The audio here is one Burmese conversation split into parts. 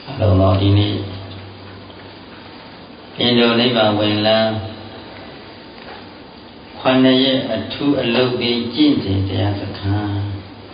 Lâu lo đi đi Yên đồ lấy bà quên là Khoan này thu ở lâu bê chín thìတရားစခန်း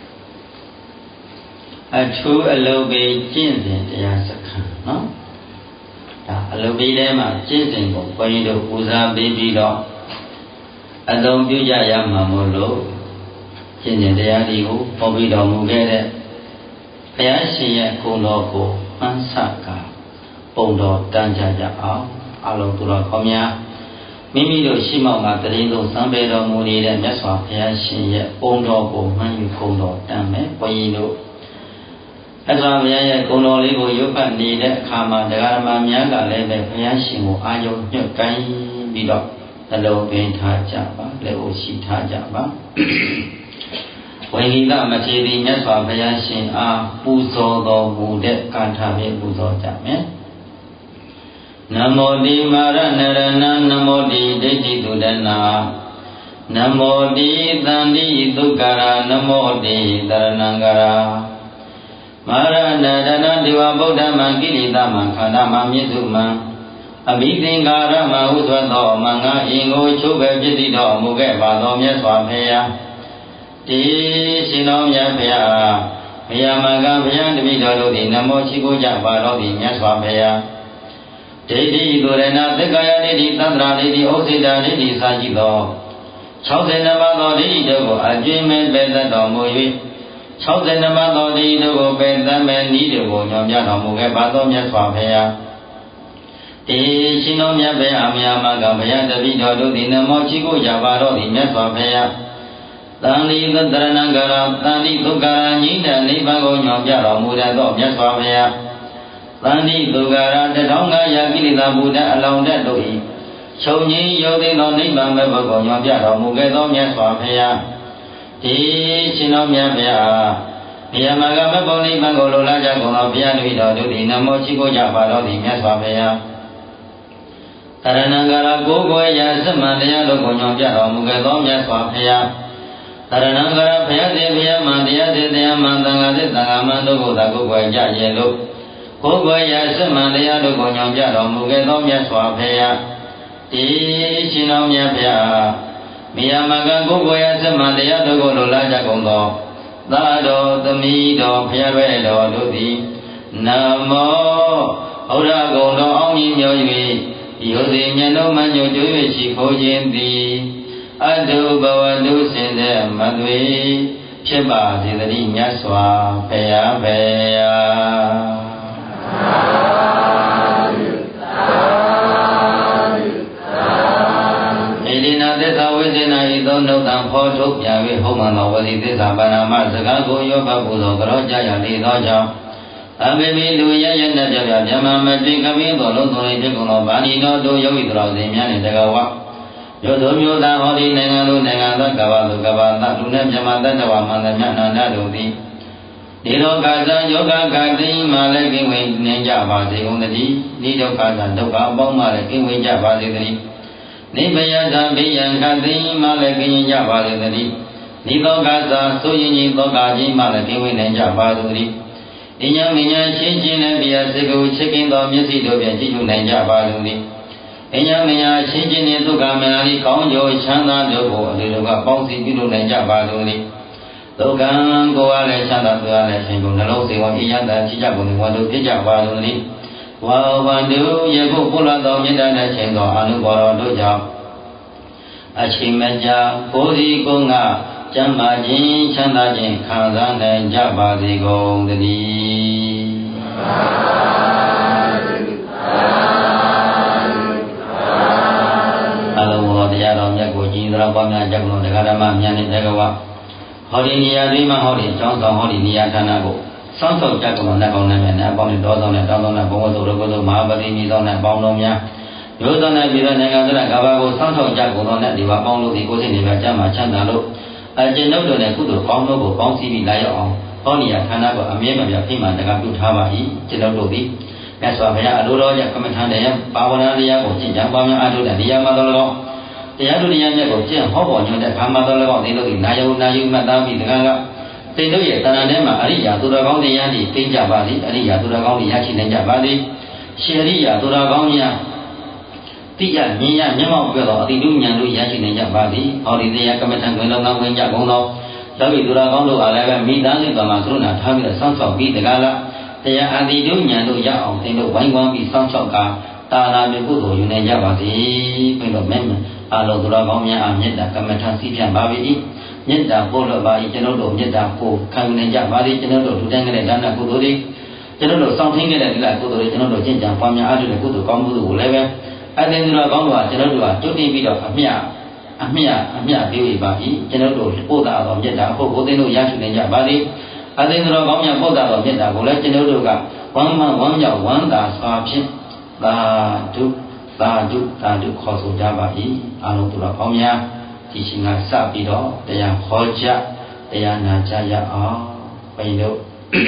thu ở lâu bê chín thìတရားစခန်းနော်ဒါအလုပ်ပြီးထဲမှာကျင့်စဉ်ကိုဘုန်းကြီးတို့ဦးစားပေးပြီးတော့အသုံးပြုကြရမှာမို့လို့ကျင့်စဉ်တရားတွေကိုဟောပြီးတော်မူခဲ့တဲ့ဘုရားရှင်ရဲ့ဂုဏ်တော်ကိုမှန်းဆကပုံတော်တန်းကြအောင်အလုံးသူတော်ကောင်းများမိမိတို့ရှိမှမှာတရင်သုံးစံပေတော်မူနေတဲ့မြတ်စွာဘုရားရှင်ရဲ့ပုံတော်ကိုမှန်းယူဂုဏ်တော်တန်းမယ်ဘုန်းကြီးတို့အစွာဘုရားရဲ့ဂုဏ်တော်လေးကိုရုပ်ဖတ်နေတဲ့အခါမှာတရားဓမ္မများကလည်းပဲဘုရားရှင်ကိုအာရုံညှို့ကိုင်းပြီးတော့နှလုံးသွင်းထားကြပါလက်ကိုရှိထားကြပါဝိဟိတမထေရီမြတ်စွာဘုရားရှင်အားပူဇော်တော်မူတဲ့ကာထာဖြင့်ပူဇော်ကြမယ်နမောတိမာရဏရဏနမောတိဒိဋ္ဌိတုဒနာနမောတိသန္တိဒုက္ခရာနမောတိတရဏံကရာမာရဏရဏဒေဝဗုဒ္ဓမံကိလေသာမံခန္ဓာမံမြစ္စုမံအဘိသင်္ကာရမဟုသွတ်သောမင်္ဂအင်ကိုချုပ်ပဲဖြစ်သည့်တော်မူခဲ့ပါသောမြတ်စွာဘုရားဒီရှင်တော်မြတ်ဘုရားဘုရားမင်္ဂဘုရားတပည့်တော်တို့သည်နမောရှိခိုးကြပါတော်သည်မြတ်စွာဘုရားဒိဋ္ဌိသူရဏသက္ကာယဒိဋ္ဌိသန္တရာဒိဋ္ဌိဩစိတာဒိဋ္ဌိစာရှိသော62ပါးသောဒိဋ္ဌိတို့ကိုအကျဉ်းမဲ့ပဲတတ်တော်မူ၍62ပါးသောဒိဋ္ဌိတို့ကိုပဲတတ်မဲ့ဤတို့ကိုညွှန်ပြတော်မူခဲ့ပါသောမြတ်စွာဘုရားဒီရှင်တော်မြတ်ဘုရားမြတ်မကဘုရားတပည့်တော်တို့သည်နမောရှိခိုးကြပါတော်သည်မြတ်စွာဘုရားတန်လိသတ္တရဏံကရာတန်လိဒုက္ခရာညိတနိဗ္ဗာန်ကိုညွှန်ပြတော်မူတဲ့သောမြတ်စွာဘုရားတန်လိဒုက္ခရာ1500ကိလေသာဘုဒ္ဓအလောင်းတက်တို့၏ချုပ်ငြိမ်းရုပ်သိမ်းသောနိဗ္ဗာန်ဘက်ကိုညွှန်ပြတော်မူခဲ့သောမြတ်စွာဘုရားဒီရှင်တော်မြတ်ဘုရားဘုရားမကမပုံနိဗ္ဗာန်ကိုလိုလားကြကုန်သောဘုရားတပည့်တော်တို့သည်နမောရှိခိုးကြပါတော်သည်မြတ်စွာဘုရားတရဏံကရာကိုယ်ကိုယ်ရာစမံတရားတို့ကိုညွှန်ပြတော်မူခဲ့သောမြတ်စွာဘုရားတရဏံကရာဘုရားစေဘုရားမံတရားစေတရားမံသံဃာစေသံဃာမံတို့ကိုသာကိုယ်ကိုယ်ကြရဲ့လို့ကိုယ်ကိုယ်ရာစမံတရားတို့ကိုညွှန်ပြတော်မူခဲ့သောမြတ်စွာဘုရားဒီရှင်တော်မြတ်ဘုရားမိယာမကကိုယ်ကိုယ်ရာစမံတရားတို့ကိုလိုလားကြကုန်သောသာတော်သမီးတော်ဘုရားရဲ့တော်တို့သည်နမောဩရဂုံတော်အောင်ကြီးမြော်၍ယုတိမြတ်တို့မှညွတ်ကျွေးရှိခိုးခြင်းသည်အတုဘဝတုစင်တဲ့မသွေဖြစ်ပါစေတည်းမြတ်စွာဘုရားဘုရားဣတိနာသစ္စာဝိဇ္ဇနာဤသောနှုတ်တံဖော်ထုတ်ပြ၍ဟုတ်မှန်သောဝစီသစ္စာပါဏာမစကားကိုရောဘပူသောကြောကြရလေသောကြောင့်အဘိမိလူရရနဲ့ပြပြမြမမတိကမင်းတော်လုံးစုံလေးဖြစ်ကုန်သောဗာဏီတော်တို့ယောဂီတော်စင်များနဲ့တကဝမြို့တို့မြို့သားဟောဒီနိုင်ငံတို့နိုင်ငံသားကဘာလူကဘာသလူနဲ့မြမတတဝမန္တမြအနန္တတို့သည်ဒီလောကဇာယောဂကတိမှလည်းကိဝေနေကြပါစေကုန်သတည်းဒီဒုက္ခဇာဒုက္ခအပေါင်းမှလည်းကိဝေကြပါစေသတည်းနိဗ္ဗယဇာဘိယံကတိမှလည်းကိရင်ကြပါစေသတည်းဒီလောကဇာဆိုရင်ကြီးလောကကြီးမှလည်းကိဝေနေကြပါစေသတည်းဉာဏ်မဉာဏ်ချင်းချင်းနဲ့ပြစေကိုချစ်ခင်သောမျက်စိတို့ဖြင့်ကြည့်ရှုနိုင်ကြပါစေသတည်းဉာဏ်မဉာဏ်ချင်းချင်းနဲ့ဒုက္ခမနာလေးကောင်းကျိုးချမ်းသာတို့ကိုအလိုလိုကပေါင်းစည်းပြုလုပ်နိုင်ကြပါစေသတည်းဒုက္ခကိုယ်အားလည်းချမ်းသာသူအားလည်းရှင်ကိုနှလုံးစေဝံအေးရန်သာကြည်ကြကုန်ဝါတို့ဖြစ်ကြပါစေသတည်းဝါဝန္တုယခုပုလသောမေတ္တာနဲ့ခြင်းသောအနုဘော်တော်တို့ကြောင့်အချိန်မကြာကိုယ်စီကိုယ်ငါကျမ်းမာခြင်းချမ်းသာခြင်းခံစားနိုင်ကြပါစေကုန်သတည်းအလုံးစုံတရားတော်မြတ်ကိုကြည်သောပေါင်းများကြကုန်တရားဓမ္မမြတ်နဲ့တကဝဟောဒီနေရာဒီမှာဟောဒီကျောင်းဆောင်ဟောဒီနေရာဌာနကိုစောင့်ဆောင်ကြကုန်တဲ့ကောင်းတဲ့မြတ်နဲ့အပေါင်းနဲ့တော်ဆောင်နဲ့တောင်းဆောင်တဲ့ဘုံဝတ္ထုရကုသိုလ်မဟာပတိမိဆောင်တဲ့ပေါင်းတော်များမျိုးသောနဲ့ပြည်သောနိုင်ငံသရကဘာကိုစောင့်ဆောင်ကြကုန်သောနဲ့ဒီပါပေါင်းလို့ဒီကိုယ်စိတ်နေပြကျမ်းမှာချမ်းသာလို့အကျဉ်းတို့နဲ့ကုသိုလ်ကောင်းတို့ကိုပေါင်းစည်းပြီးလာရောက်အောင်ဟောနေရာဌာနကိုအမြဲမပြတ်ဖိမှန်တကပြုထားပါ၏ကျဉ်းတို့သည်မြတ်စွာဘုရားအလိုတော်ရဲ့ကမ္မထာတရားပါဝနာတရားကိုကျင့်ကြံပါများအားထုတ်တဲ့နေရာမှာတော်တော်တရားတို့တရားမြတ်ကိုကျင့်ဟောပေါ်ညွှန်တဲ့ခါမှာတော်တော်ဒီလိုဒီနာယုနာယုမှတ်သားပြီးတကကတင်တို့ရဲ့တဏ္ဍာထဲမှာအရိယာသူတော်ကောင်းတရားတွေသိကြပါလိအရိယာသူတော်ကောင်းတွေရရှိနိုင်ကြပါလိရှင်ရိယာသူတော်ကောင်းများတိယမြင်ရမျက်မှောက်ပြတော့အတိတုဉာဏ်တို့ရရှိနိုင်ကြပါလိဟောဒီတရားကမ္မထံတွင်လုံးကောင်းဝင်ကြကုန်သောလောကီသူတော်ကောင်းတို့အားလည်းပဲမိသားစုတော်မှာကရုဏာထားပြီးတော့စောင့်ရှောက်ပြီးတကားလားတရားအတိတုဉာဏ်တို့ရအောင်တင်တို့ဝိုင်းဝန်းပြီးစောင့်ရှောက်ကတာနာမြေကုသိုလ်ယူနိုင်ကြပါစေဘယ်လိုမဲအာလောသူတော်ကောင်းများအားမေတ္တာကမ္မထံစီးဖြန့်ပါ၏မေတ္တာပို့လို့ပါ၏ကျွန်တော်တို့မေတ္တာကိုခံယူနိုင်ကြပါစေကျွန်တော်တို့ထူတန်းခဲ့တဲ့ဒါနကုသိုလ်တွေကျွန်တော်တို့စောင့်ထင်းခဲ့တဲ့ဒီလားကုသိုလ်တွေကျွန်တော်တို့ကျင့်ကြံပွားများအားထုတ်တဲ့ကုသိုလ်ကောင်းမှုတွေကိုလည်းပဲအသင်သူတော်ကောင်းတို့ကကျွန်တော်တို့ကတုတ်တင်ပြီးတော့အမြပေးပါ၏ကျွန်တော်တို့ပို့တာတော်မေတ္တာဟုတ်ဘုသင်တို့ရရှိနိုင်ကြပါစေအသင်သူတော်ကောင်းများပို့တာတော်မေတ္တာကိုလည်းကျွန်တော်တို့ကဝမ်းမြောက်ဝမ်းသာစွာဖြင့်သာဓုခေါ်ဆိုကြပါ၏အာလုံးသူတော်ကောင်းများဒီရှင်ကစပြီးတော့တရားဟောကြားတရားနာကြရအောင်ဘယ်လို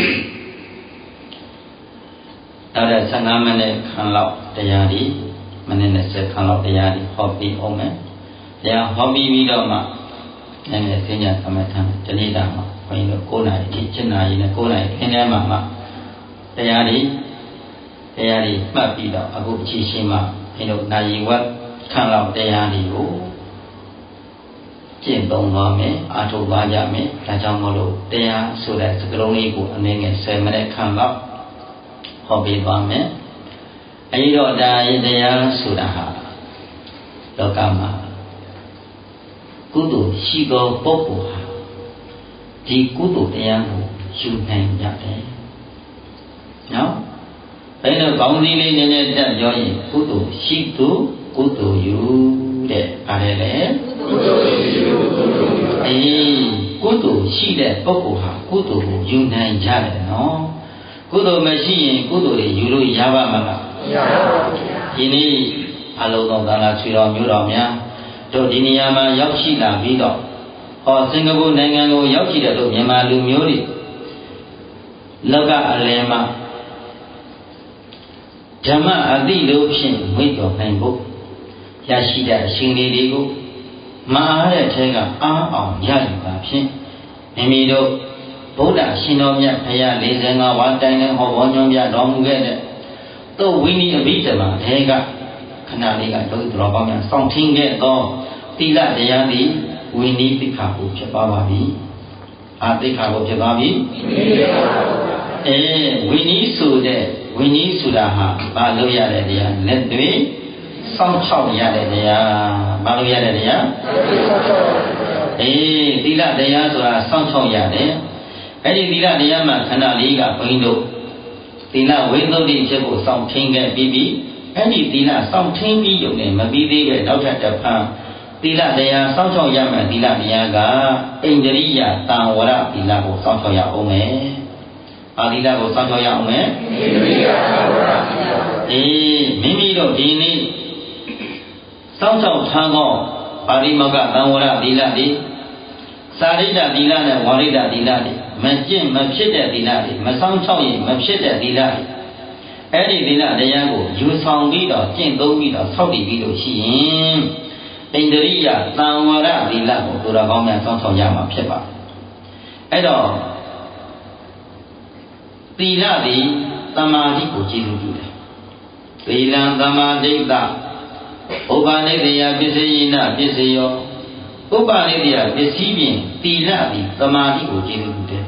အဲ့ဒါ15မိနစ်ခန့်လောက်တရားဒီမိနစ်20ခန့်လောက်တရားဒီဟောပြီးအောင်မယ်တရားဟောပြီးတော့မှနည်းနည်းစဉ္ညာသမထံတဏိတာမှာဘယ်လို9နာရီအထိ7နာရီနဲ့9နာရီခင်းထဲမှာတရားဒီမှတ်ပြီးတော့အခုအချိန်ရှိမှဘယ်လိုနာရီဝက်ခန့်လောက်တရားဒီကိုကျင့်သုံးသွားမယ်အားထုတ်သွားကြမယ်ဒါကြောင့်မလို့တရားဆိုတဲ့စကားလုံးလေးကိုအနည်းငယ်10မိနစ်ခန့်လောက်ဟောပြသွားမယ်အဲဒီတော့ဒါတရားဆိုတာဟာလောကမှာကုသိုလ်ရှိသောပုဂ္ဂိုလ်ဟာဒီကုသိုလ်တရားကိုယူနိုင်ကြတယ်နော်အဲလိုကောင်းစည်းလေးနည်းနည်းတက်ပြောရင်ကုသိုလ်ရှိသူကုသိုလ်ယူတဲ့အားလေကုသိုလ်ရှိသူကုသိုလ်ယူကုသိုလ်ရှိတဲ့ပုဂ္ဂိုလ်ဟာကုသိုလ်ကိုယူနိုင်ကြတယ်နော်ကုသိုလ်မရှိရင်ကုသိုလ်တွေယူလို့ရပါမလားမရပါဘူးဒီနေ့အလုံးစုံသာလာချွေတော်မျိုးတော်များတို့ဒီနေရာမှာရောက်ရှိလာပြီးတော့စင်ကာပူနိုင်ငံကိုရောက်ရှိတဲ့တို့မြန်မာလူမျိုးတွေလောကအလယ်မှာဓမ္မအတိလို့ဖြင့်ဝိတ္တော်နိုင်ဖို့ရရှိတဲ့အရှင်လေးတွေကိုမအားတဲ့ထဲကအားအောင်ရယူတာဖြင့်မိမိတို့ဗုဒ္ဓရှင်တော်မြတ်ဘုရား45ဝါတိုင်နဲ့ဟောပေါ်ညွှန်ပြတော်မူခဲ့တဲ့သို့ဝိနည်းအဘိဓမ္မာထဲကခဏလေးကတို့တော်ကောင်းများစောင့်ထင်းခဲ့သောသီလတရားသည်ဝိနည်းသိက္ခာကိုဖြစ်ပါပြီအာသိက္ခာကိုဖြစ်ပါပြီဝိနည်းဆိုတဲ့ဝိနည်းဆိုတာဟာဘာလို့ရတဲ့တရားလက်တွေစောင့်ချောက်ရတဲ့တရားဘာလို့ရတဲ့တရားသီလတရားဆိုတာစောင့်ချောက်ရတယ်အဲ့ဒီသီလတရားမှာခဏလေးကဘုန်းကြီးတို့သီလဝိသုဒ္ဓိဖြစ်ဖို့စောင့်ထင်းခဲ့ပြီးအဲ့ဒီသီလစောင့်ထင်းပြီးရုံနဲ့မပြီးသေးပဲနောက်ထပ်တစ်ဖန်သီလတရားစောင့်ချောက်ရမယ်သီလတရားကဣန္ဒြိယတံဝရသီလကိုစောင့်ချောက်ရအောင်မယ်အာသီလကိုစောင့်ချောက်ရအောင်မယ်ဣန္ဒြိယတံဝရသီလမိမိတို့ဒီနေ့စောင့်ချောက်ထားသောပါရိမောကတံဝရသီလတွေစာရိတ္တသီလနဲ့ဝါရိတ္တသီလတွေမကျင့်မဖြစ်တဲ့သီလတွေမဆောင်ချောက်ရင်မဖြစ်တဲ့သီလတွေအဲ့ဒီသီလတရားကိုယူဆောင်ပြီးတော့ကျင့်သုံးပြီးတော့ဆောက်တည်ပြီးလို့ရှိရင်ဣန္ဒြိယသံဝရသီလကိုသူတော်ကောင်းများစောင့်ချောက်ရမှာဖြစ်ပါအဲ့တော့သီလသည်သမာဓိကိုကြည်လူပြုတယ်သီလံသမာဓိတဥပနိဒေယပစ္စယိနပစ္စယောဥပနိဒေယပစ္စည်းဖြင့်သီလသည်သမာဓိကိုကြည်လူပြုတယ်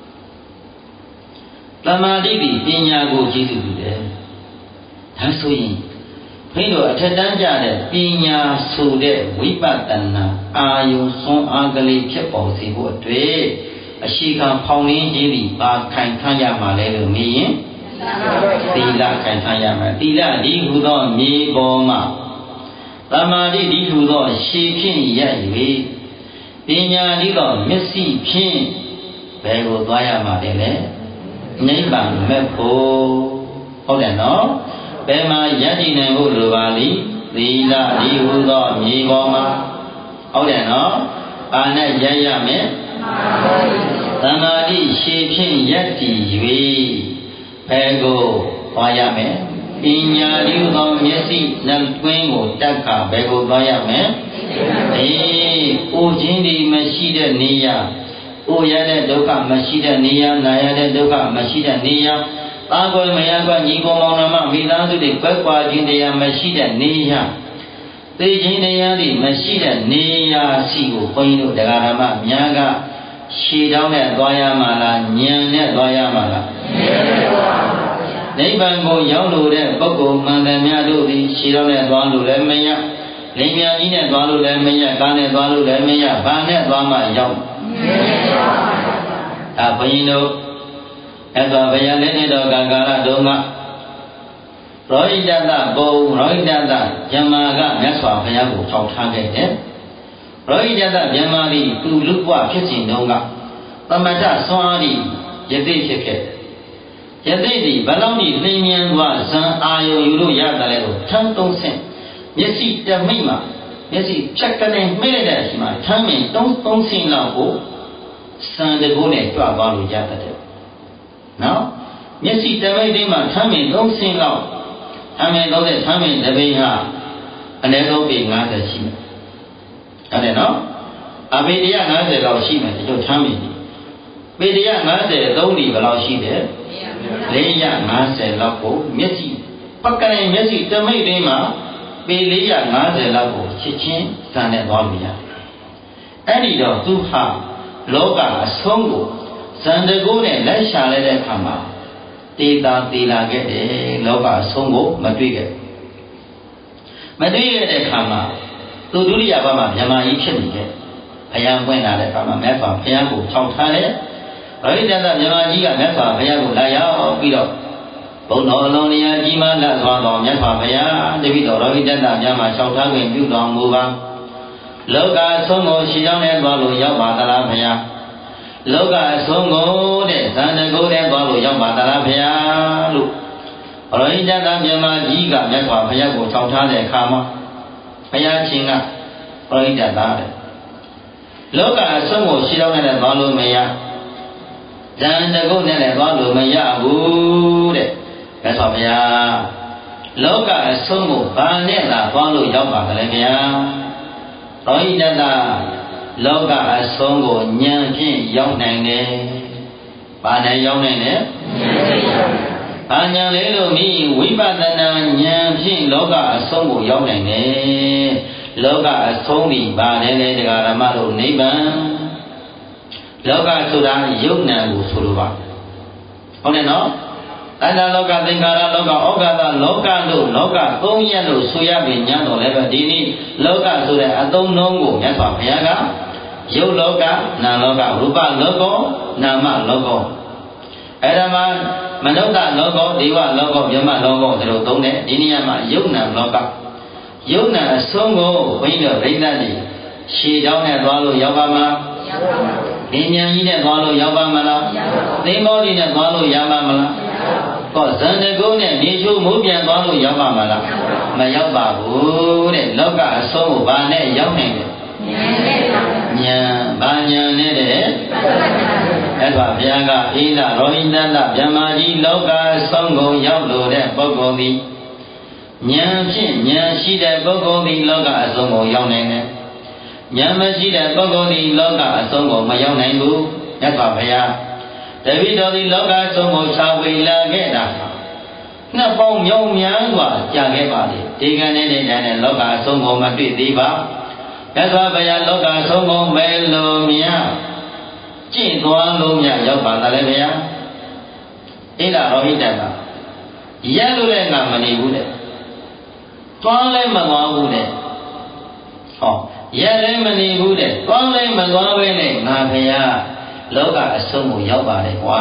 သမာဓိသည်ပညာကိုကြည်လူပြုတယ်ဒါဆိုရင်ဘုန်းတော်အထက်တန်းကြတဲ့ပညာဆိုတဲ့ဝိပဿနာအာယုစွမ်းအားကလေးဖြစ်ပေါ်စေဖို့အတွက်အရှိကဖောင်းရင်းကြီးသည်ပါခိုင်ခန့်ရမှာလဲလို့မေးရင်သီလခိုင်ခန့်ရမှာသီလဒီဟုသောမြေပေါ်မှာသမာဓိဒီဟုသောရှေဖြင့်ရပ်၍ပညာဒီသောမျက်စိဖြင့်ဘယ်ကိုသွားရမှာလဲနိဗ္ဗာန်မဲ့ဖို့ဟုတ်တယ်နော်ဘယ်မှာယက်တည်နိုင်ဖို့လိုပါလိသီလဒီဟုသောမြေပေါ်မှာဟုတ်တယ်နော်အာနဲ့ရရမယ်သမာဓိရှေဖြင့်ယက်တည်၍ဘယ်ကိုသွားရမယ်ပညာဒီဟုသောမျက်စိနှတွင်းကိုတက်ခါဘယ်ကိုသွားရမယ်အိုခြင်းဒီမရှိတဲ့နေရာအိုရတဲ့ဒုက္ခမရှိတဲ့နေရာနာရတဲ့ဒုက္ခမရှိတဲ့နေရာသာကွယ်မရကွညီကောင်မောင်နှမမိသားစုတွေကွက်ကွာခြင်းတရားမရှိတဲ့နေရာသိခြင်းတရားတွေမရှိတဲ့နေရာစီကိုဘုန်းကြီးတို့တရားဓမ္မများကရှည်တောင်းနဲ့သွားရမှာလားဉာဏ်နဲ့သွားရမှာလားနိဗ္ဗာန်ကိုရောက်လို့တဲ့ပုဂ္ဂိုလ်မှန်တယ်များတို့သည်ရှည်တောင်းနဲ့သွားလို့လည်းမရလင်းမြန်ကြီးနဲ့သွားလို့လည်းမရကားနဲ့သွားလို့လည်းမရဘာနဲ့သွားမှရောက်ဘုန်းကြီးတို့အဲ့တော့ဘုရားလက်နဲ့တော်ကာလတုန်းကရောဟိတတဘုံရောဟိတတဇမ္မာကမြတ်စွာဘုရားကိုထောက်ထားခဲ့တယ်ရောဟိတတဇမ္မာသည်သူလူ့ဘဝဖြစ်စဉ်တုန်းကသမထဆွမ်းအားသည်ယသိဖြစ်ခဲ့ယသိသည်ဘလောက်ဒီလင်းမြန်စွာဇံအာယုံယူလို့ရတယ်လဲကိုထမ်းသုံးဆင့်မျက်စိတမိတ်မှာမျက်စိဖြတ်ကနေမှဲ့တဲ့အချိန်မှာထမ်းမင်သုံးဆင့်လောက်ကိုစံတကိုးနဲ့ကြွသွားလို့ရတတ်တယ်နော်မျက်စိတမိတ်လေးမှာထမ်းမင်သုံးဆင့်လောက်ထမ်းမင်30ထမ်းမင်တပိဟာအနည်းဆုံးပေ50ရှိမယ်ဟုတ်တယ်နော်အပေ150လောက်ရှိမယ်ဒီလိုထမ်းမင်ပေ150သုံးဒီဘယ်လောက်ရှိတယ်450လောက်ကိုမျက်စိပကရင်မျက်စိတမိတ်လေးမှာပေ450လောက်ကိုချစ်ချင်းစံနဲ့သွားလို့ရတယ်အဲ့ဒီတော့သူဟာလောကအဆုံးကိုဇန်တကိုးနဲ့လက်ရှာလိုက်တဲ့အခါမှာတေလာခဲ့တယ်လောကအဆုံးကိုမတွေ့ခဲ့တဲ့အခါမှာသူဒုတိယဘဝမှာမြမကြီးဖြစ်နေခဲ့ဘုရားပွင့်လာတဲ့အခါမှာမြတ်စွာဘုရားကိုထောက်ထားတယ်ရောဟိတတမြမကြီးကမြတ်စွာဘုရားကိုလာရောက်ပြီးတော့ဘုံတော်အလုံးလျာကြီးမားလက်စွာတော်မြတ်စွာဘုရားတပိတော်ရောဟိတတမြတ်မှာလျှောက်ထားခြင်းပြုတော်မူပါလောကအဆုံးကိုရှင်းကြောင်းနဲ့သွားလို့ရောက်ပါသလားဘုရားလောကအဆုံးကိုတဲ့ဇန်တကိုးနဲ့သွားလို့ရောက်ပါသလားဘုရားလို့ရောဟိတတမြတ်မကြီးကမြတ်စွာဘုရားကိုထောက်ထားတဲ့အခါမှာဘုရားရှင်ကရောဟိတတတဲ့လောကအဆုံးကိုရှင်းကြောင်းနဲ့သွားလို့မရဇန်တကိုးနဲ့လည်းသွားလို့မရဘူးတဲ့မြတ်စွာဘုရားလောကအဆုံးကိုဘာနဲ့သာသွားလို့ရောက်ပါသလဲဗျာရောဟိတတလောကအဆုံးကိုဉာဏ်ဖြင့်ရောက်နိုင်တယ်။ဘာနဲ့ရောက်နိုင်လဲ။ဘာဉာဏ်လေးလို့မိဝိပဿနာဉာဏ်ဖြင့်လောကအဆုံးကိုရောက်နိုင်တယ်။လောကအဆုံးဒီဘာနဲ့လဲတရားဓမ္မတို့နိဗ္ဗာန်လောကဆိုတာယုတ်နံကိုဆိုလိုပါဟုတ်တယ်နော်တဏ္ဍလောကသင်္ခါရလောကဩဃတလောကလို့လောက3ရက်လို့ဆိုရပြီညံတော်လည်းပဲဒီနေ့လောကဆိုတဲ့အသုံးနှုန်းကိုမြတ်စွာဘုရားကယုတ်လောကနာလောကရူပလောကနာမလောကအဲ့ဒါမှမနုဿလောကဒေဝလောကမြမလောကတို့သုံးတယ်ဒီနေရာမှာယုတ်နံလောကယုတ်နံအဆုံးကိုဘုန်းကြီးတို့ဗိဓာတိရှည်တောင်းနဲ့သွားလို့ရောက်ပါမှာဒီဉာဏ်ကြီးနဲ့သွားလို့ရောက်ပါမလားသင်္ဘောကြီးနဲ့သွားလို့ရပါမလားဟောဇန်တကုန်းနဲ့နေချိုးမိုးပြန်သွားလို့ရောက်ပါမလားမရောက်ပါဘူးတဲ့လောကအဆုံးကိုဘာနဲ့ရောက်နိုင်လဲဉာဏ်ဘာဉာဏ်နဲ့တဲ့အဲ့ဒါဘုရားကအေးလာရောဟိတတဗြဟ္မာကြီးလောကအဆုံးကိုရောက်လို့တဲ့ပုဂ္ဂိုလ်သည်ဉာဏ်ဖြင့်ဉာဏ်ရှိတဲ့ပုဂ္ဂိုလ်သည်လောကအဆုံးကိုရောက်နိုင်တယ်ဉာဏ်မရှိတဲ့ပုဂ္ဂိုလ်သည်လောကအဆုံးကိုမရောက်နိုင်ဘူးမြတ်စွာဘုရားတပည့်တော်သည်လောကအဆုံးကိုရှားဝေလာခဲ့တာနှစ်ပေါင်းမြောက်များစွာကြာခဲ့ပါလေဒီကနေ့နဲ့လောကအဆုံးကိုမတွေ့သေးပါမြတ်စွာဘုရားလောကအဆုံးကိုမဲလို့မြတ်ကျင့်သွားလို့မြတ်ရောက်ပါသလဲဘုရားအိဒါရောဟိတကရက်လို့လည်းငါမနေဘူးတဲ့သွားလည်းမသွားဘူးတဲ့ဟောရက်လည်းမနေဘူးတဲ့သွားလည်းမသွားဘဲနဲ့ငါဘုရားလောကအဆုံးကိုရောက်ပါတယ်ကွာ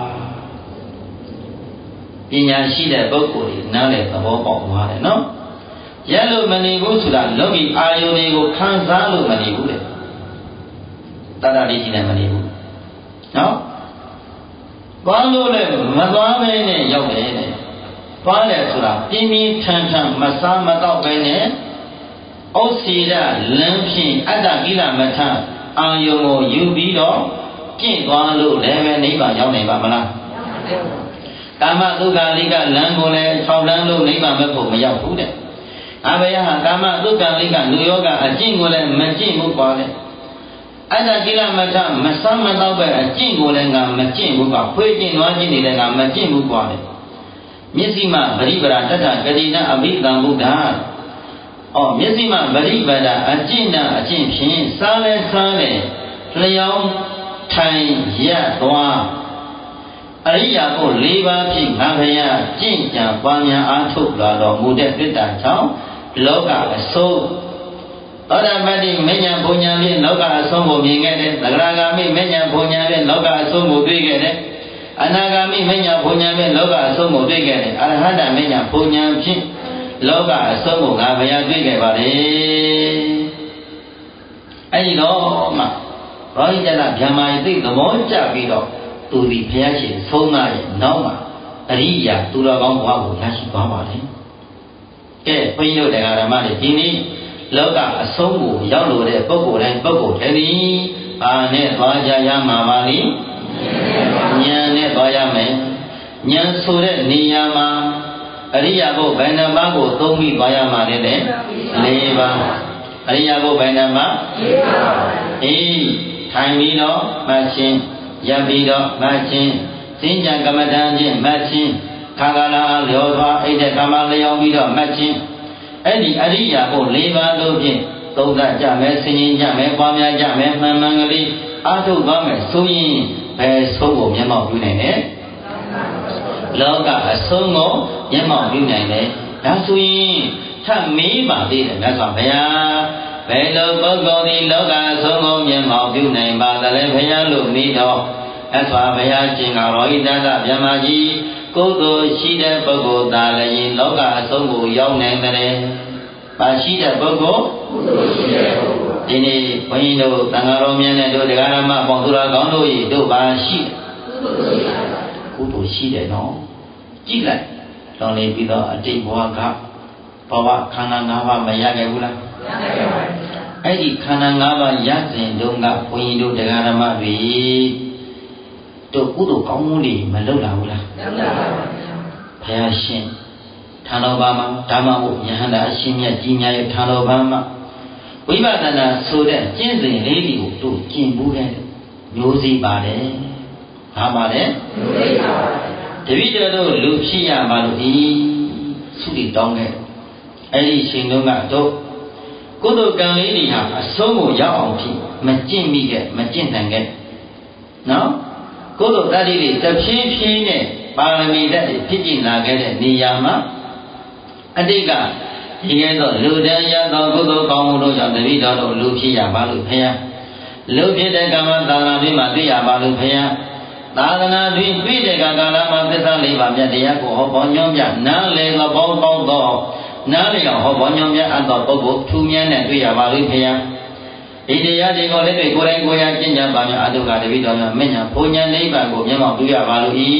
ပညာရှိတဲ့ပုဂ္ဂိုလ်တွေနားလည်သဘောပေါက်သွားတယ်နော်ရက်လို့မနေဘူးဆိုတာလောကီအာယုန်တွေကိုခံစားလို့မနေဘူးတဲ့တတ္တလေးကြီးနဲ့မနေဘူးနော်သွားလို့လည်းမသွားဘဲနဲ့ရောက်တယ်တဲ့သွားတယ်ဆိုတာပြင်းပြင်းထန်ထန်မစားမတော့ဘဲနဲ့ဩစီရလမ်းဖြင့်အတ္တကိလမထအာယုံကိုယူပြီးတော့ကျင့်သွားလို့လည်းပဲနိဗ္ဗာန်ရောက်နိုင်ပါမလားကာမသုခလိကလမ်းကိုလည်း6လမ်းလို့နိဗ္ဗာန်မဲ့ဖို့မရောက်ဘူးတဲ့အဘယဟာကာမသုခလိကလူယောဂအကျင့်ကိုလည်းမကျင့်ဘူးကွာလေအဲ့ဒါကိလမထမဆမ်းမတော့ပဲအကျင့်ကိုလည်းငါမကျင့်ဘူးကဖွေးကျင့်နွားကျင့်နေလည်းငါမကျင့်ဘူးကွာလေမျက်စိမှပရိပရာတတ္ထဂတိနအဘိဓမ္ဗုဒ္ဓမျက်စိမှပရိပရာအကျင့်အကျင့်ဖြင့်စားလဲစားလဲလျောင်းထိုင်ရက်သွားအရိယာပု၄ပါးဖြင့်ငါဖရာကျင့်ကြံပွားများအားထုတ်လာတော်မူတဲ့သစ္စာကြောင့်လောကအစိုးသောတာပတိမဉ္ဇဉ်ဘုံညာဖြင့်လောကအဆုံးကိုမြင်ခဲ့တယ်သဂရဂါမိမဉ္ဇဉ်ဘုံညာဖြင့်လောကအဆုံးကိုတွေ့ခဲ့တယ်အနာဂါမိမဉ္ဇဉ်ဘုံညာဖြင့်လောကအဆုံးကိုတွေ့ခဲ့တယ်အရဟတမဉ္ဇဉ်ဘုံညာဖြင့်လောကအဆုံးကိုငါဘုရားတွေ့ခဲ့ပါလေအဲ့ဒီတော့မှရောဟိတနာဗျာမာယသိသဘောကျပြီးတော့သူဒီဘုရားရှင်ဆုံးမရဲ့နောက်မှာအရိယာသူတော်ကောင်းဘဝကိုရရှိသွားပါလေကဲဘုန်းကြီးတို့တရားဓမ္မတွေဒီနေ့လောကအဆုံးကိုရောက်လို့တဲ့ပုဂ္ဂိုလ်တိုင်းပုဂ္ဂိုလ်တည်းဘာနဲ့သွားကြရမှာပါလိဉာဏ်နဲ့သွားရမယ်ဉာဏ်ဆိုတဲ့နေရာမှာအရိယာဘုဘယ်နှပါးကိုသုံးပြီးသွားရမှာလဲတဲ့၄ပါးအရိယာဘုဘယ်နှပါး၄ပါးအေးထိုင်ပြီးတော့မှတ်ခြင်းရပ်ပြီးတော့မှတ်ခြင်းစဉ္ကြံကမ္မဋ္ဌာန်းဖြင့်မှတ်ခြင်းခါကလာလျောသွားအိတ်တဲ့ကမ္မလျောပြီးတော့မှတ်ခြင်းအဲ့ဒီအရိယာဘု၄ပါးတို့ဖြင့်သုံးသပ်ကြမယ်ဆင်ခြင်ကြမယ်ပွားများကြမယ်မှန်မှန်ကလေးအားထုတ်သွားမယ်ဆိုရင်ဘယ်ဆုံးကိုမျက်မှောက်ပြုနိုင်လဲလောကအဆုံးကိုမျက်မှောက်ပြုနိုင်တယ်ဒါဆိုရင်ထပ်မေးပါသေးတယ်မြတ်စွာဘုရားဘယ်လိုပုဂ္ဂိုလ်ဒီလောကအဆုံးကိုမျက်မှောက်ပြုနိုင်ပါသလဲဘုရားလို့မေးတော့မြတ်စွာဘုရားရှင်ကရောဟိတတဗျမကြီးကိုယ်ကိုရှိတဲ့ပုဂ္ဂိုလ်သာလည်းလောကအဆုံးကိုရောက်နိုင်တယ်။ပါရှိတဲ့ပုဂ္ဂိုလ်ဒီနေ့ဘုန်းကြီးတို့သံဃာတော်များနဲ့တို့တရားဓမ္မပေါင်းသူတော်ကောင်းတို့ဤတို့ပါရှိကုသိုလ်ရှိတယ်နော်။ကြည့်လိုက်လောင်နေပြီးတော့အတိတ်ဘဝကဘဝခန္ဓာ၅ပါးမရခဲ့ဘူးလား။ရခဲ့ပါဘူး။အဲ့ဒီခန္ဓာ၅ပါးရစဉ်တုန်းကဘုန်းကြီးတို့တရားဓမ္မတွေတို့ကုသိုလ်ကောင်းမှုတွေမလုပ်လာဘူးလား။လုပ်လာပါဘူး။ဘုရားရှင်ထာတော်ဘာမှာဓမ္မဟုတ်ယဟန္တာအရှင်မြတ်ကြီးများရဲ့ထာတော်ဘာမှာဝိပဿနာဆိုတဲ့ကျင့်စဉ်လေးတွေကိုတို့ကျင့်ဘူးတဲ့မျိုးစီပါတယ်။ဘာပါလဲ။မျိုးစီပါပါ။တပည့်တော်တို့လူဖြစ်ရပါလို့ဒီသုတိတောင်းခဲ့အဲ့ဒီရှင်တို့ကတော့ကုသိုလ်ကံလေးတွေဟာအဆုံးကိုရောက်အောင်ဖြစ်မကျင့်မိခဲ့မကျင့်နိုင်ခဲ့နော်ကုသိုလ်တတ္တိတွေတဖြည်းဖြည်းနဲ့ပါရမီဓာတ်တွေဖြစ်ကျင်လာခဲ့တဲ့နေရာမှာအတိတ်ကဒီကဲတော့လူတန်းရသောကုသိုလ်ကောင်းမှုတို့ကြောင့်တပည့်တော်တို့လူဖြစ်ရပါလို့ဖခင်လူဖြစ်တဲ့ကာမသာသနာတွင်မှာတွေ့ရပါလို့ဖခင်သာသနာတွင်တွေ့တဲ့ကာလမှာသစ္စာလေးပါးမြတ်တရားကိုဟောပေါ်ညွှန်းပြနားလည်သောပေါင်းပေါင်းသောနားလည်အောင်ဟောပေါ်ညွှန်းပြအပ်သောပုဂ္ဂိုလ်ထူးမြတ်နဲ့တွေ့ရပါလို့ဖခင်ဒီတရားတွေကိုလည်းတွေ့ကိုယ်တိုင်ကိုယ်ရကျင့်ကြံပါများအတုကတပည့်တော်များမဉ္ဇဉ်ဘုံဉာဏ်နိဗ္ဗာန်ကိုမျက်မှောက်ပြုရပါလို့ဤ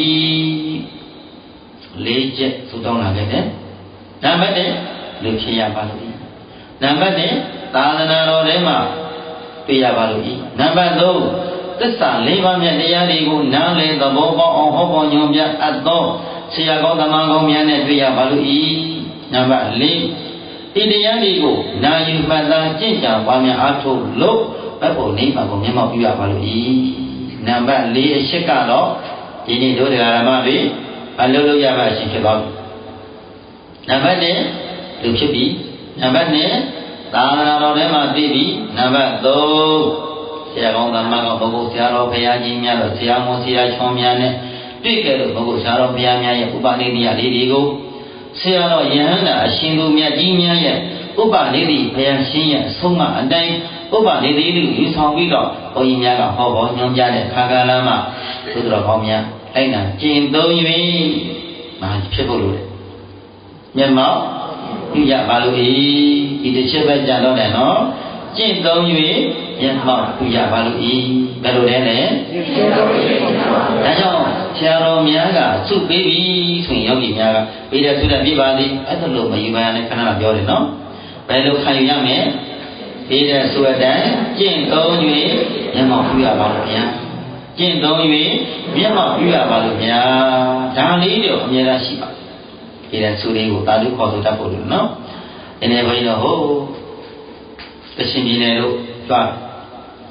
၄ချက်သုတောင်းလာခဲ့တယ်နံပါတ်1လူဖြစ်ရပါလို့ဤနံပါတ်2သာသနာတော်ထဲမှာတွေ့ရပါလို့ဤနံပါတ်3သစ္စာ၄ပါးမြတ်တရားတွေကိုနားလည်သဘောပေါက်အောင်ဟောပေါ်ညွှန်ပြအပ်သောဆရာကောင်းသမားကောင်းများနဲ့တွေ့ရပါလို့ဤနံပါတ်4ဒီတရားတွေကိုနာယူမှတ်သားကျင့်ကြံပွားများအားထုတ်လို့ဘက်ဖို့နိဗ္ဗာန်ကိုမျက်မှောက်ပြုရပါလို့ဤနံပါတ်4အချက်ကတော့ဒီနေ့တို့တရားဓမ္မတွေအလုပ်လုပ်ရပါရှင်ဖြစ်သွားပြီနံပါတ်1လူဖြစ်ပြီနံပါတ်2သာသနာတော်ထဲမှာသိပြီနံပါတ်3ဆရာကောင်းသမားကောင်းပုဂ္ဂိုလ်ဆရာတော်ဘုရားကြီးများတော့ဆရာမောဆရာချောင်းများနဲ့တွေ့ကြလို့ပုဂ္ဂိုလ်ဆရာတော်ဘုရားများရဲ့ဥပနိဒိယလေးတွေကိုဆရာတော်ယဟန္တာအရှင်သူမြတ်ကြီးများရဲ့ဥပနိဒိဘုရားရှင်ရဲ့အဆုံးအမအတိုင်းဥပနိဒိလူယူဆောင်ပြီးတော့ဘုန်းကြီးများကဟောပေါ်ညွှန်ပြတဲ့ခါကာလမှာသုတတော်ကောင်းများလိုက်နာကျင့်သုံး၍မာဖြစ်ဖို့လိုတယ်မျက်မှောက်ပြုရပါလို့ဒီတစ်ချက်ပဲကြံတော့တယ်နော်ကျင့်သုံး၍မျက်မှောက်ပြုရပါလို့ဘယ်လိုလဲလဲဒါကြောင့်ဆရာတော်များကစုပေးပြီဆိုရင်ယောဂီများကပေးတဲ့ဆုတဲ့ပြပါသည်အဲ့ဒါလို့မယူပါနဲ့ခဏကပြောတယ်နော်ဘယ်လိုခံယူရမလဲပေးတဲ့ဆုအတိုင်းကျင့်သုံး၍မျက်မှောက်ပြုရပါလို့ဗျာကျင့်သုံး၍မျက်မှောက်ပြုရပါလို့ဗျာဒါလေးတော့အမြဲတမ်းရှိပါဒီတဲ့ဆုလေးကိုတာလူခေါ်ဆိုတတ်ဖို့လို့နော်ဒီနေ့ဘုန်းကြီးတို့ဟိုတရှင်ပြည်နယ်တို့သွား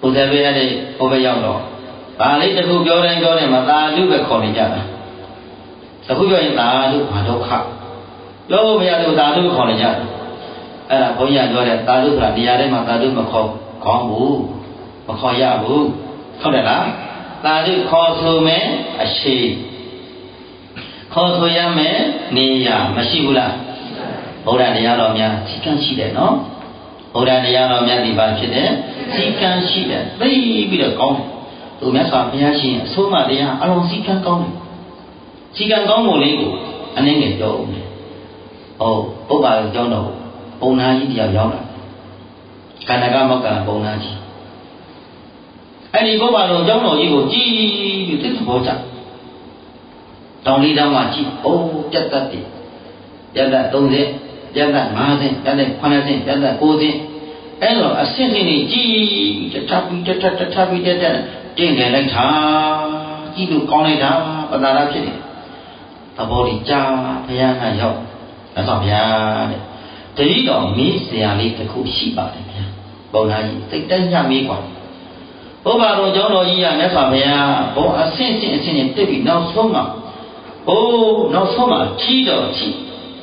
ဘုရားပြရတဲ့ဟိုဘက်ရောက်တော့ဒါလေးတစ်ခုပြောတိုင်းမှာသာဓုပဲခေါ်နေကြတာအခုပြောရင်သာဓုဘာဒုက္ခပြောဖို့မရလို့သာဓုခေါ်နေကြတယ်အဲ့ဒါဘုန်းကြီးကပြောတဲ့သာဓုဆိုတာနေရာထဲမှာသာဓုမခေါ်ကောင်းဘူးမခေါ်ရဘူးဟုတ်တယ်လားသာဓုခေါ်ဆိုမယ်အရှိခေါ်ဆိုရမယ်နေရာမရှိဘူးလားဘုရားတရားတော်များစီကံရှိတယ်နော်ဘုရားတရားတော်များဒီပါဖြစ်တယ်စီကံရှိတယ်သိပြီးတော့ကောင်းတယ်သူမြတ်စွာဘုရားရှင်အဆုံးအမတရားအလုံးစီကံကောင်းတယ်စီကံကောင်းမှုလေးကိုအနည်းငယ်ပြောဦးမယ်ဟုတ်ဘုရားကျောင်းတော်ပုံနာကြီးတရားရောက်လာကန္နကမောက္ကလပုံနာကြီးအဲ့ဒီဘုရားတော်ကျောင်းတော်ကြီးကိုကြည်ပြီးသိသဘောကျတောင်းလေးတောင်းမှကြည့်ပြတ်တတ်တယ်ပြတ်တတ်30ပြတ်တတ်50ပြတ်တတ်80ပြတ်တတ်90အဲ့တော့အစစ်စစ်နေကြည်တထပြီးတင်းနေလိုက်တာကြည့်လို့ကောင်းလိုက်တာပတာရဖြစ်နေသဘောကြီးကြာဘုရားကရောက်အဲ့တော့ဗျာတဲ့တတိတော်မင်းဆရာလေးတစ်ခုရှိပါတယ်ဗျာပုံနာကြီးစိတ်တိုင်းညမေးกว่าဘုရားတော်ကျောင်းတော်ကြီးရမြတ်စွာဘုရားဘောအဆင့်နဲ့တက်ပြီးနောက်ဆုံးမှာနောက်ဆုံးမှာကြီးတော်ကြီး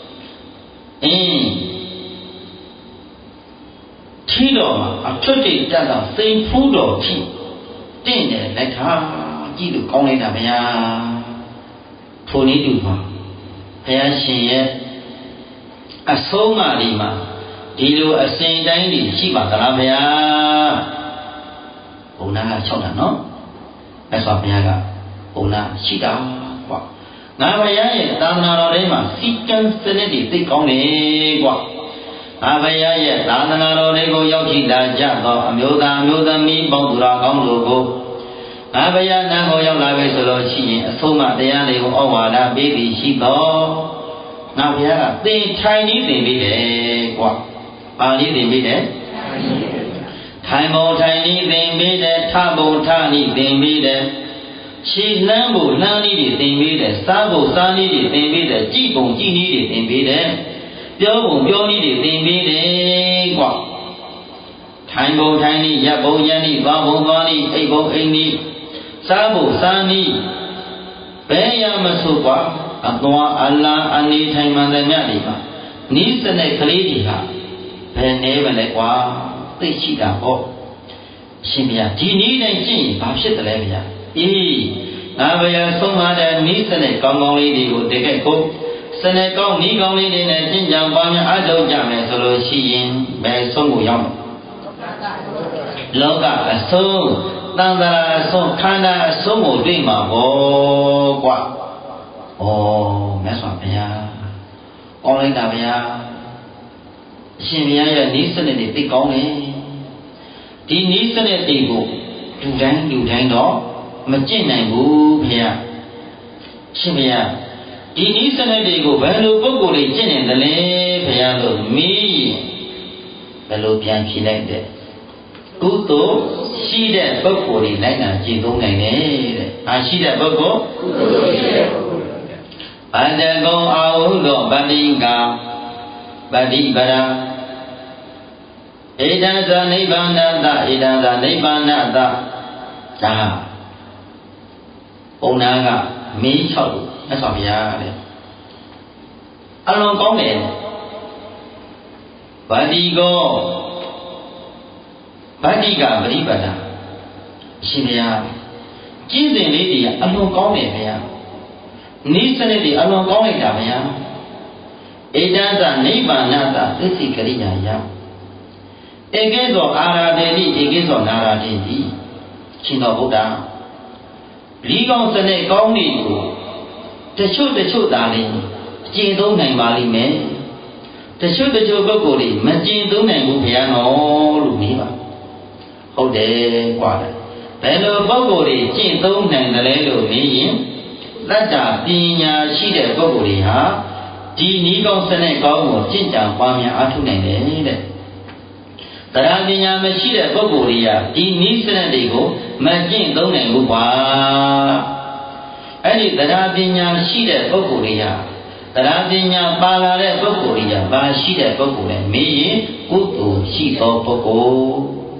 ကြီးတော်မှာအထွတ်တိတ်တက်တာစိန်ဖူးတော်ကြီးတင့်တယ်လိုက်တာကြည့်လို့ကောင်းလိုက်တာဗျာထိုနည်းတူပါဘုရားရှင်ရဲ့အဆုံးအမဒီမှာဒီလိုအစဉ်တိုင်းကြီးရှိပါသလားဗျာဘုံနာက၆တာနော်အဲ့ဆိုဘုရားကဘုံနာရှိတာကွာငါဘုရားရဲ့သာသနာတော်ထဲမှာစီကံစနစ်တွေသိကောင်းတယ်ကွာငါဘုရားရဲ့သာသနာတော်တွေကိုရောက်ရှိလာကြသောအမျိုးသားမျိုးသမီးပေါင်းသူတော်ကောင်းတို့ကိုငါဘုရားနာကိုရောက်လာပြီဆိုလို့ရှိရင်အဆုံးအမတရားတွေကိုဩဝါဒပေးပြီးရှိတော်ငါဘုရားကသင်ထိုင်နည်းသင်ပေးတယ်ကွာပါဠိသင်ပေးတယ်ထိုင်ပုံထိုင်နည်းသင်ပေးတယ်ထပုံထနည်းသင်ပေးတယ်ရှည်လှမ်းဖို့လှမ်းနည်းတွေသင်ပေးတယ်စားဖို့စားနည်းတွေသင်ပေးတယ်ကြည်ပုံကြည်နည်းတွေသင်ပေးတယ်ပြောပုံပြောနည်းတွေသင်ပေးတယ်ကွာထိုင်ပုံထိုင်နည်းရပ်ပုံရပ်နည်းသွားပုံသွားနည်းအိပ်ပုံအိပ်နည်းစားဖို့စားနည်းဘယ်ရမဆိုကွာအသွားအလာအနေထိုင်မှန်တဲ့မြတ်ဒီမှာနီးစနစ်ကလေးတွေဟာဘယ်နေမလဲကွာသိရှိတာပေါ့ရှင်ဗျာဒီနည်းတိုင်းကျင့်ရင်ဘာဖြစ်တယ်လဲဗျာငါဘုရားဆုံးမတဲ့နီးစနစ်ကောင်းကောင်းလေးတွေကိုတကယ်ကိုစနစ်ကောင်းနီးကောင်းလေးတွေနဲ့ကျင့်ကြံပွားများအားထုတ်ကြမယ်ဆိုလို့ရှိရင်ဘယ်ဆုံးကိုရောက်မလဲလောကအဆုံးတန်ត្រာအဆုံးခန္ဓာအဆုံးကိုတွေ့မှာပေါ့ကွာမြတ်စွာဘုရားကောင်းလိုက်တာဗျာအရှင်ဘုရားရဲ့နီးစနစ်တွေသိကောင်းတယ်ဒီနီးစနစ်တွေကိုလူတိုင်းတော့မကျင့်နိုင်ဘူးဘုရားရှင်ဘုရားဒီနီးစနစ်တွေကိုဘယ်လိုပုဂ္ဂိုလ်တွေကျင့်နေသလဲဘုရားလို့မေးရင်ဘယ်လိုပြန်ဖြေလိုက်တဲ့ကုသိုလ်ရှိတဲ့ပုဂ္ဂိုလ်တွေလိုက်နာကျင့်သုံးနိုင်တယ်တဲ့ရှိတဲ့ပုဂ္ဂိုလ်ကုသိုလ်ရှိတဲ့ပုဂ္ဂိုလ်ဗန္တကုံအာဟုသောဗတိကပတိပရာဧတံသနိဗ္ဗာနတဧတံသနိဗ္ဗာနတဒါပုံနာကမင်း၆လို့မြတ်စွာဘုရားတဲ့အလွန်ကောင်းတယ်ဗတိကောဗတိကပရိပဒအရှင်ဘုရားကျင့်စဉ်လေးတွေကအလွန်ကောင်းတယ်ဘုရားနိစ္စနဲ့ဒီအလွန်ကောင်းလိုက်တာဗျာဧတံသနိဗ္ဗာနတသစ္စိကရိယာယဧကေသောအာရာတေတိဧကေသောနာရာတေတိရှင်တော်ဗုဒ္ဓဒီကောင်းစနစ်ကောင်းတွေကိုတချို့သားလေးအကျင့်သုံးနိုင်ပါလိမ့်မယ်တချို့ပုဂ္ဂိုလ်တွေမကျင့်သုံးနိုင်ဘူးဘုရားတော်လို့နေပါဟုတ်တယ်ကွာဘယ်လိုပုဂ္ဂိုလ်တွေကျင့်သုံးနိုင်တယ်လဲလို့မေးရင်တတ္တပညာရှိတဲ့ပုဂ္ဂိုလ်တွေဟာဒီနီးကောင်းစနစ်ကောင်းကိုကျင့်ကြံပွားများအားထုတ်နိုင်တယ်တဲ့တရားပညာမရှိတဲ့ပုဂ္ဂိုလ်တွေကဒီနီးစနစ်တွေကိုမကျင့်သုံးနိုင်ဘူးကွာအဲ့ဒီတရားပညာရှိတဲ့ပုဂ္ဂိုလ်တွေကတရားပညာပါလာတဲ့ပုဂ္ဂိုလ်တွေကဘာရှိတဲ့ပုဂ္ဂိုလ်လဲမေးရင်ကုသိုလ်ရှိသောပုဂ္ဂိုလ်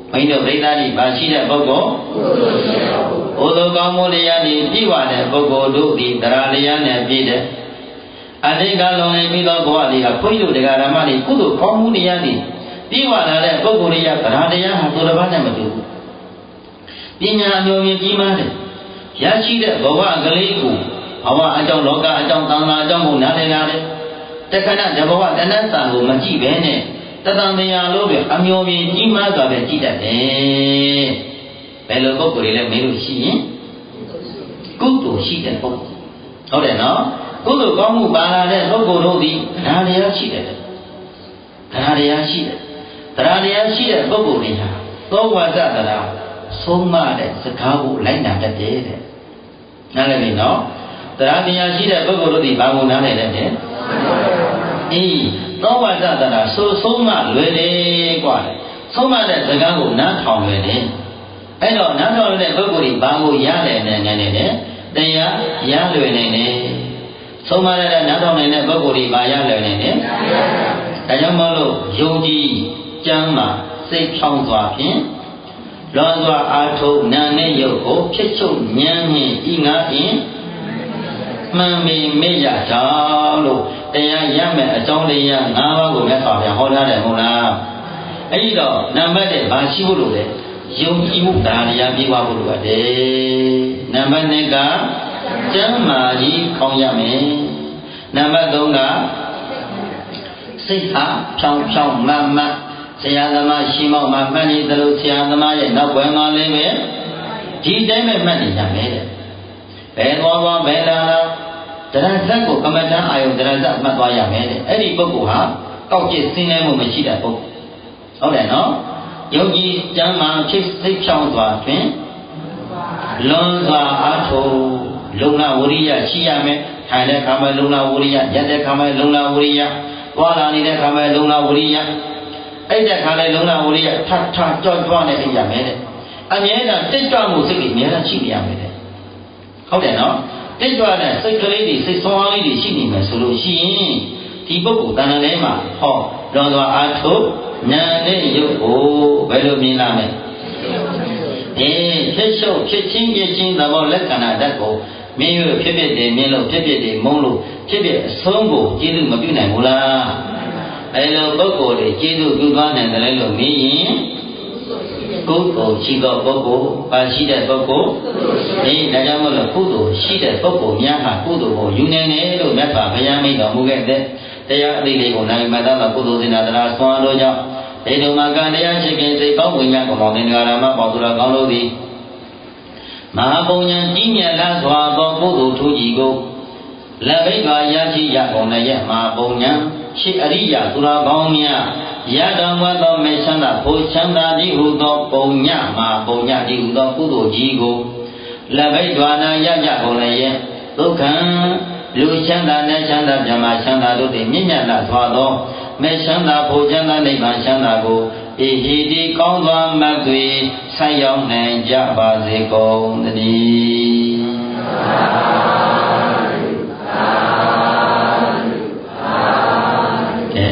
ဘုန်းကြီးတို့ပြိဿတိပါရှိတဲ့ပုဂ္ဂိုလ်ဘုဒ္ဓကောင်းမှုတရားတွေပြည့်ဝတဲ့ပုဂ္ဂိုလ်တို့သည်တရားတရားနဲ့ပြည့်တဲ့အတိတ်ကလွန်နေပြီးသောဘဝတွေကဘုန်းကြီးတို့တရားဓမ္မတွေကုသိုလ်ကောင်းမှုတရားတွေပြည့်ဝလာတဲ့ပုဂ္ဂိုလ်တွေကတရားတရားဟာသူတစ်ပါးနဲ့မတူဘူးပညာအမျိုးမျိုးကြီးမားတယ်ရရှိတဲ့ဘဝကလေးကိုဘဝအကြောင်းလောကအကြောင်းသံဃာအကြောင်းကိုနားလည်လာတယ်တခဏတဘဝတဏ္ဍတန်ကိုမကြည့်ပဲနဲ့တသံတရားလို့ပဲအမျိုးမျိုးကြီးမားစွာပဲကြည့်တတ်တယ်ဘယ်လိုပုဂ္ဂိုလ်တွေလဲမေးလို့ရှိရင်ကုသိုလ်ရှိတဲ့ပုဂ္ဂိုလ်ဟုတ်တယ်နော်ကုသိုလ်ကောင်းမှုပါလာတဲ့ပုဂ္ဂိုလ်တို့သည်တရားတရားရှိတယ်တရားတရားရှိတယ်တရားတရားရှိတဲ့ပုဂ္ဂိုလ်တွေဟာသောဝါဒတရားဆုံးမတဲ့စကားကိုလိုက်နာတတ်တယ်တဲ့နားလည်ပြီနော်တရားတရားရှိတဲ့ပုဂ္ဂိုလ်တို့ဒီဘာကိုနားလည်တတ်တယ်အေးသောဝါဒတရားဆုံးမလွယ်တယ်กว่าဆုံးမတဲ့စကားကိုနားထောင်လွယ်တယ်အဲ့တော့နားထောင်တဲ့ပုဂ္ဂိုလ်ဒီဘာကိုရလဲနဲ့တရားရလွယ်နေတယ်ဆုံးမတဲ့နားထောင်နေတဲ့ပုဂ္ဂိုလ်ဒီဘာရလွယ်နေတယ်ဒါကြောင့်မလို့ယုံကြည်ကျမ်းမာစိတ်ဖြောင်းစွာဖြင့်လွန်စွာအာထုနာနဲ့ရုပ်ကိုဖြစ်ချုပ်ဉာဏ်ဖြင့်ဤငါဖြင့်မှန်ပေမေ့ရကြောင်းလို့တရားရမယ်အကြောင်းတရား၅ပါးကိုမြတ်စွာဘုရားဟောထားတယ်မဟုတ်လားအဲ့ဒီတော့နံပါတ်1ဘာရှိဖို့လို့လဲယုံကြည်မှုတရားပြည့်ဝဖို့လိုတယ်နံပါတ်2ကကျမ်းမာကြီးကောင်းရမယ်နံပါတ်3ကစိတ်ဟာဖြောင်းဖြောင်းမတ်မတ်ဆရာသမားရှိမောက်မှာမှတ်နေသလိုဆရာသမားရဲ့နောက်ွယ်မှာလည်းပဲဒီတိုင်းပဲမှတ်နေကြမယ်တဲ့ဘယ်သွားဘယ်လာတရားဇတ်ကိုကမ္မဋ္ဌာန်းအာယုတရားဇတ်မှတ်သွားရမယ်တဲ့အဲ့ဒီပုဂ္ဂိုလ်ဟာကောက်ကျစ်စင်းလဲမှုမရှိတဲ့ပုဂ္ဂိုလ်ဟုတ်တယ်နော်ယုံကြည်ကျမ်းမာဖြစ်စိတ်ဖြောင်းစွာဖြင့်လွန်စွာအားထုတ်လုံလဝရိယရှိရမယ်ထိုင်တဲ့ခါမှာလုံလဝရိယရက်တဲ့ခါမှာလုံလဝရိယသွားလာနေတဲ့ခါမှာလုံလဝရိယအဲ့တဲ့ခါလဲလုံလဝရိယထထကြော့ကြွနဲ့အိပ်ရမယ်တဲ့အမြဲတမ်းတိတ်ကြွမှုစိတ်ကြီးအမြဲတမ်းရှိနေရမယ်တဲ့ဟုတ်တယ်နော်တိတ်ကြွတဲ့စိတ်ကလေးတွေစိတ်ဆွမ်းအားလေးတွေရှိနေမယ်ဆိုလို့ရှိရင်ဒီပုဂ္ဂိုလ်တဏ္ဍာထဲမှာဟောလွန်စွာအားထုတ်နာနဲ့ရုပ်ကိုဘယ်လိုမြင်လာမလဲဖြစ်ရှုပ်ဖြစ်ချင်းပြချင်းသဘောလက္ခဏာဓာတ်ကိုမြင်ရဖြစ်ဖြစ်တယ်မြင်လို့ဖြစ်ဖြစ်တယ်မုန်းလို့ဖြစ်ဖြစ်အဆုံးကိုကျေးဇူးမပြုနိုင်ဘူးလားအဲလိုပုဂ္ဂိုလ်တွေကျေးဇူးပြုသွားနိုင်တယ်လို့မြင်ရင်ကုသိုလ်ရှိသောပုဂ္ဂိုလ်ပါရှိတဲ့ပုဂ္ဂိုလ်ဒါကြောင့်မို့လို့ကုသိုလ်ရှိတဲ့ပုဂ္ဂိုလ်များဟာကုသိုလ်ကိုယူနိုင်တယ်လို့မြတ်စွာဘုရားမိန့်တော်မူခဲ့တဲ့တရားအသေးလေးကိုနိုင်မှတ်သားမှာကုသိုလ်စေနာတရားဆွမ်းတော်ကြောင့်ဒီလိုမှာကံတရားရှိခင်စိတ်ကောင်းဝိညာဉ်ကိုပေါင်းတဲ့နေရာမှာပေါသူတော်ကောင်းလို့သည်မဟာပုံညာကြီးမြတ်လာစွာသောကုသိုလ်ထူးကြီးကိုလက်ဘိက္ခာရရှိရကုန်တဲ့မဟာပုံညာရှိအရိယသူတော်ကောင်းများရတော်မူသောမေချမ်းသာဖို့ချမ်းသာသည်ဟုသောပုံညာမှာပုံညာသည်ဟုသောကုသိုလ်ကြီးကိုလက်ဘိက္ခာနာရကြကုန်လည်းဒုက္ခံလူချမ်းသာနဲ့ချမ်းသာမြတ်မှာချမ်းသာတို့သည်မြင့်မြတ်လာစွာသောမေချမ်းသာဖို့ချမ်းသာနိဗ္ဗာန်ချမ်းသာကိုဣဟိတိကောင်းစွာမတ်တွေဆက်ရောက်နိုင်ကြပါစေကုန်သတည်း